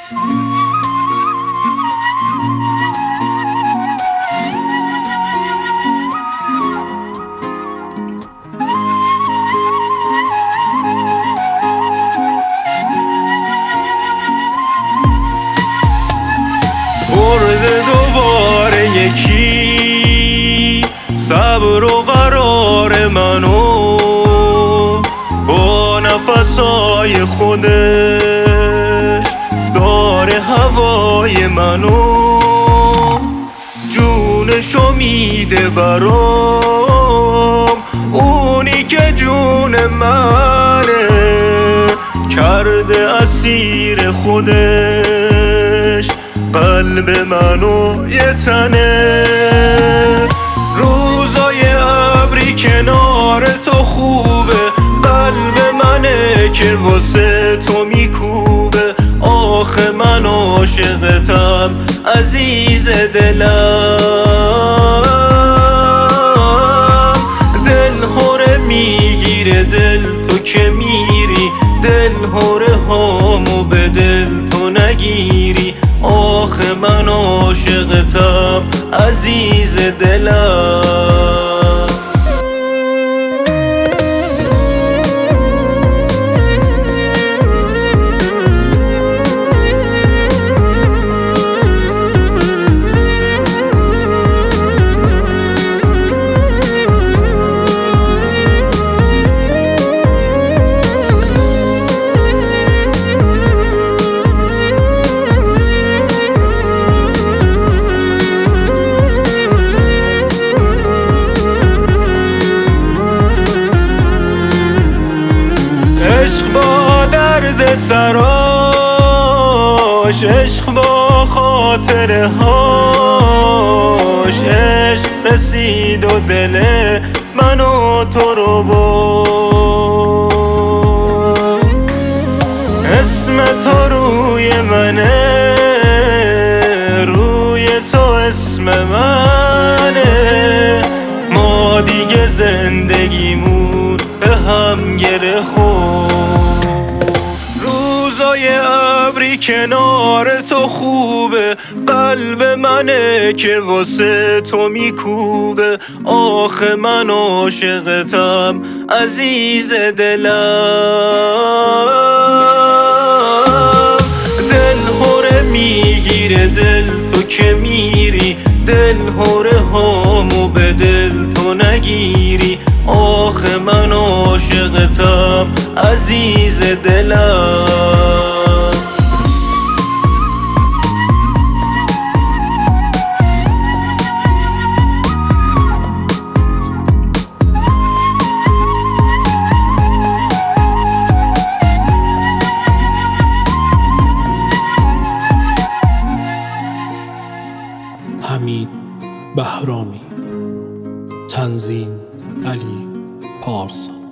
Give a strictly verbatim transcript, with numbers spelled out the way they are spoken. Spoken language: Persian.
برده دوباره یکی صبر و قرار منو، با نفسای خودش داره هوای منو، جونشو میده برام، اونی که جون منه کرده اسیر خودش قلب منو یه تنه. روزای ابری کنار تو خوبه، قلب منه که واسه تو میکوبه، آخه من عاشقتم عزیز دلم، دل هره میگیره دل تو که میری، دل هره هامو به دل تو نگیری، آخه من عاشقتم عزیز دلم. عشق با درد سراش، عشق با خاطره هاش، عشق رسید و دل من و تو رو برد، اسم تو روی منه، روی تو اسم منه، ما دیگه زندگیمون به هم گره خورد. روزای ابری کنار تو خوبه، قلب منه که واسه تو میکوبه، آخه من عاشقتم عزیز دلم، دل هره میگیره دل تو که میری، دل هره هامو به دل تو نگیری، آخه من عاشقتم عزیز دلم. حمید بهرامی. تنظیم علی پارسا.